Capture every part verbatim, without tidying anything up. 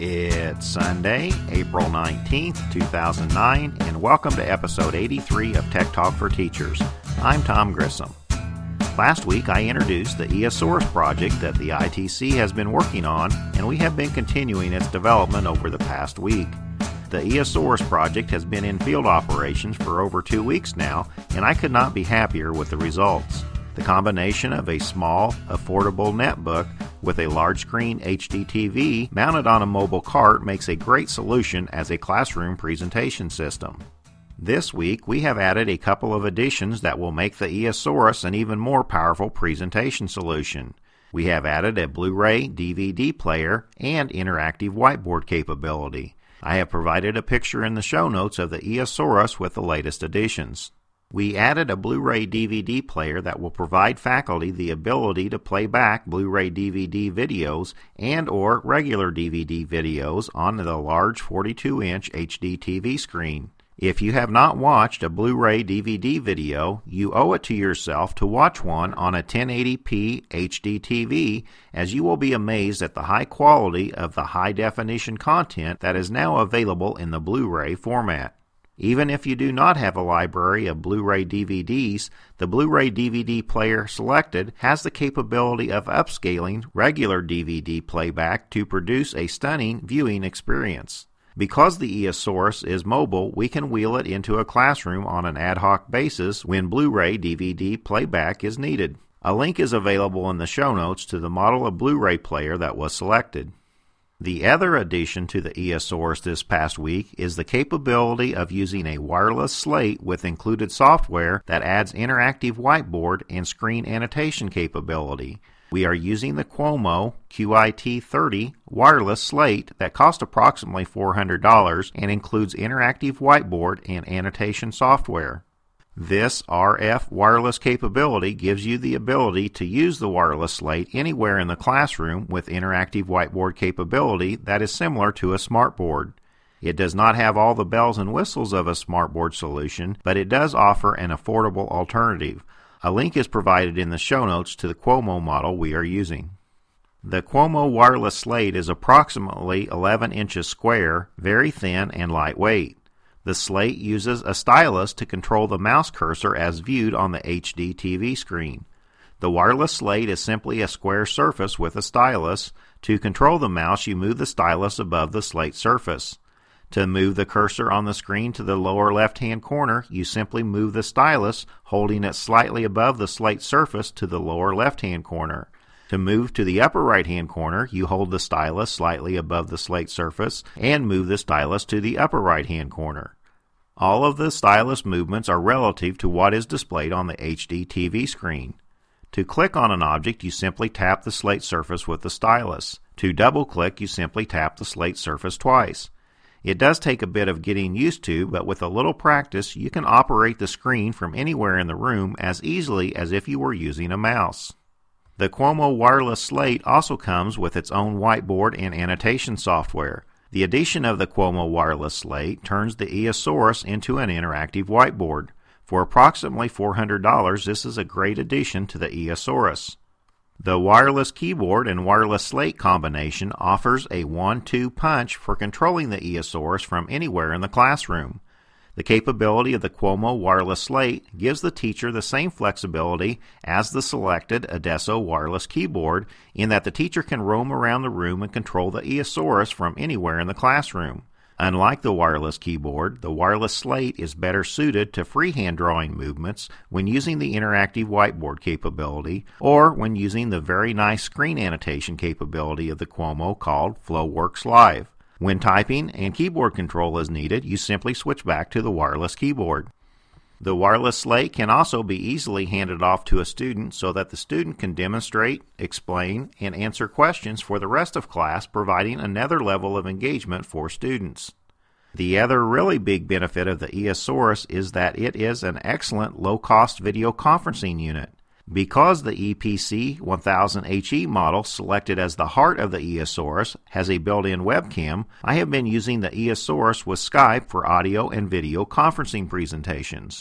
It's Sunday, April nineteenth, two thousand nine, and welcome to episode eighty-three of Tech Talk for Teachers. I'm Tom Grissom. Last week I introduced the eosaurus project that the I T C has been working on, and we have been continuing its development over the past week. The eosaurus project has been in field operations for over two weeks now, and I could not be happier with the results. The combination of a small, affordable netbook with a large-screen H D T V mounted on a mobile cart makes a great solution as a classroom presentation system. This week, we have added a couple of additions that will make the eosaurus an even more powerful presentation solution. We have added a Blu-ray D V D player and interactive whiteboard capability. I have provided a picture in the show notes of the eosaurus with the latest additions. We added a Blu-ray D V D player that will provide faculty the ability to play back Blu-ray D V D videos and or regular D V D videos on the large forty-two inch H D T V screen. If you have not watched a Blu-ray D V D video, you owe it to yourself to watch one on a ten eighty p H D T V, as you will be amazed at the high quality of the high-definition content that is now available in the Blu-ray format. Even if you do not have a library of Blu-ray D V Ds, the Blu-ray D V D player selected has the capability of upscaling regular D V D playback to produce a stunning viewing experience. Because the eosaurus is mobile, we can wheel it into a classroom on an ad hoc basis when Blu-ray D V D playback is needed. A link is available in the show notes to the model of Blu-ray player that was selected. The other addition to the eosaurus this past week is the capability of using a wireless slate with included software that adds interactive whiteboard and screen annotation capability. We are using the Qomo Q I T thirty wireless slate that costs approximately four hundred dollars and includes interactive whiteboard and annotation software. This R F wireless capability gives you the ability to use the wireless slate anywhere in the classroom with interactive whiteboard capability that is similar to a smartboard. It does not have all the bells and whistles of a smartboard solution, but it does offer an affordable alternative. A link is provided in the show notes to the Qomo model we are using. The Qomo wireless slate is approximately eleven inches square, very thin and lightweight. The slate uses a stylus to control the mouse cursor as viewed on the H D T V screen. The wireless slate is simply a square surface with a stylus. To control the mouse, you move the stylus above the slate surface. To move the cursor on the screen to the lower left-hand corner, you simply move the stylus, holding it slightly above the slate surface to the lower left-hand corner. To move to the upper right-hand corner, you hold the stylus slightly above the slate surface and move the stylus to the upper right-hand corner. All of the stylus movements are relative to what is displayed on the H D T V screen. To click on an object, you simply tap the slate surface with the stylus. To double-click, you simply tap the slate surface twice. It does take a bit of getting used to, but with a little practice, you can operate the screen from anywhere in the room as easily as if you were using a mouse. The Qomo wireless slate also comes with its own whiteboard and annotation software. The addition of the Qomo wireless slate turns the eosaurus into an interactive whiteboard. For approximately four hundred dollars, this is a great addition to the eosaurus. The wireless keyboard and wireless slate combination offers a one two punch for controlling the eosaurus from anywhere in the classroom. The capability of the Qomo wireless slate gives the teacher the same flexibility as the selected Adesso wireless keyboard in that the teacher can roam around the room and control the eosaurus from anywhere in the classroom. Unlike the wireless keyboard, the wireless slate is better suited to freehand drawing movements when using the interactive whiteboard capability or when using the very nice screen annotation capability of the Qomo called FlowWorks Live. When typing and keyboard control is needed, you simply switch back to the wireless keyboard. The wireless slate can also be easily handed off to a student so that the student can demonstrate, explain, and answer questions for the rest of class, providing another level of engagement for students. The other really big benefit of the eosaurus is that it is an excellent low-cost video conferencing unit. Because the E P C one thousand H E model selected as the heart of the eosaurus has a built-in webcam, I have been using the eosaurus with Skype for audio and video conferencing presentations.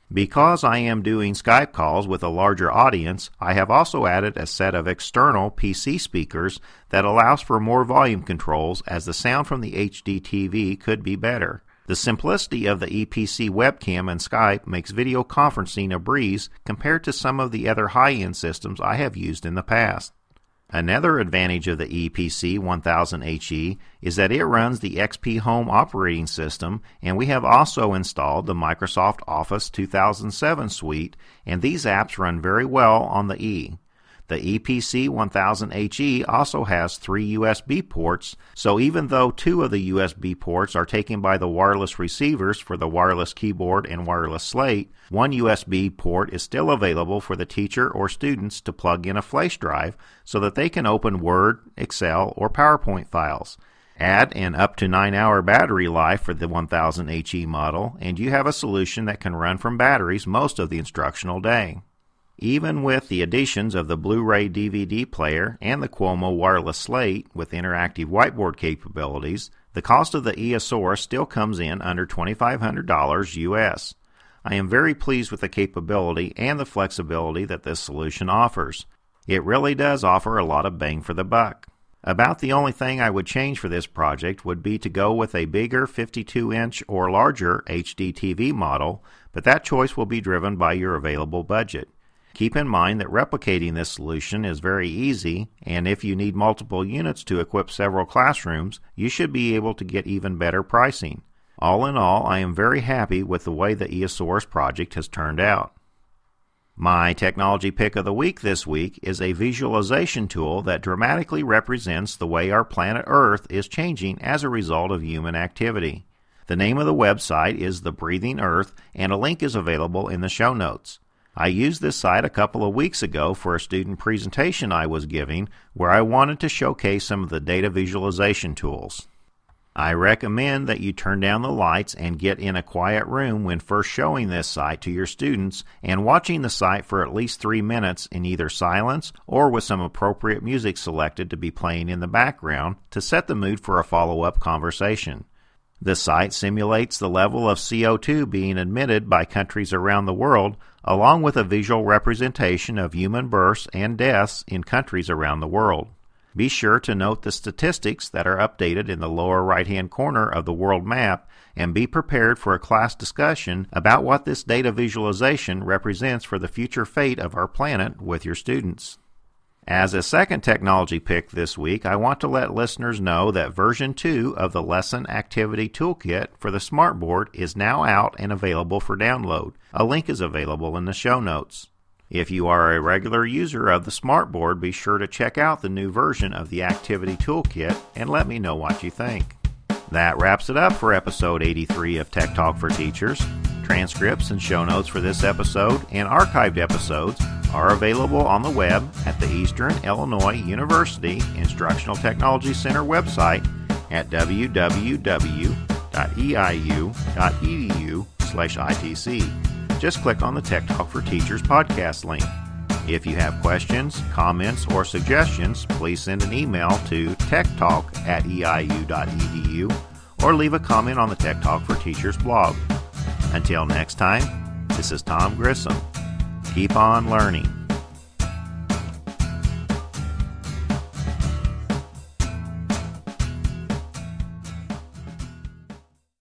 Because I am doing Skype calls with a larger audience, I have also added a set of external P C speakers that allows for more volume controls, as the sound from the H D T V could be better. The simplicity of the E P C webcam and Skype makes video conferencing a breeze compared to some of the other high-end systems I have used in the past. Another advantage of the E P C one thousand H E is that it runs the X P Home operating system, and we have also installed the Microsoft Office two thousand seven suite, and these apps run very well on the E. The E P C one thousand H E also has three U S B ports, so even though two of the U S B ports are taken by the wireless receivers for the wireless keyboard and wireless slate, one U S B port is still available for the teacher or students to plug in a flash drive so that they can open Word, Excel, or PowerPoint files. Add an up to nine hour battery life for the one thousand H E model, and you have a solution that can run from batteries most of the instructional day. Even with the additions of the Blu-ray D V D player and the Cuomo wireless slate with interactive whiteboard capabilities, the cost of the eAsaurus still comes in under twenty-five hundred dollars U S. I am very pleased with the capability and the flexibility that this solution offers. It really does offer a lot of bang for the buck. About the only thing I would change for this project would be to go with a bigger fifty-two inch or larger H D T V model, but that choice will be driven by your available budget. Keep in mind that replicating this solution is very easy, and if you need multiple units to equip several classrooms, you should be able to get even better pricing. All in all, I am very happy with the way the eAsaurus project has turned out. My technology pick of the week this week is a visualization tool that dramatically represents the way our planet Earth is changing as a result of human activity. The name of the website is The Breathing Earth, and a link is available in the show notes. I used this site a couple of weeks ago for a student presentation I was giving where I wanted to showcase some of the data visualization tools. I recommend that you turn down the lights and get in a quiet room when first showing this site to your students and watching the site for at least three minutes in either silence or with some appropriate music selected to be playing in the background to set the mood for a follow-up conversation. The site simulates the level of C O two being emitted by countries around the world, along with a visual representation of human births and deaths in countries around the world. Be sure to note the statistics that are updated in the lower right-hand corner of the world map, and be prepared for a class discussion about what this data visualization represents for the future fate of our planet with your students. As a second technology pick this week, I want to let listeners know that version two of the Lesson Activity Toolkit for the Smartboard is now out and available for download. A link is available in the show notes. If you are a regular user of the Smartboard, be sure to check out the new version of the Activity Toolkit and let me know what you think. That wraps it up for episode eighty-three of Tech Talk for Teachers. Transcripts and show notes for this episode and archived episodes are available on the web at the Eastern Illinois University Instructional Technology Center website at w w w dot e i u dot e d u slash i t c. Just click on the Tech Talk for Teachers podcast link. If you have questions, comments, or suggestions, please send an email to techtalk at e i u dot e d u or leave a comment on the Tech Talk for Teachers blog. Until next time, this is Tom Grissom. Keep on learning.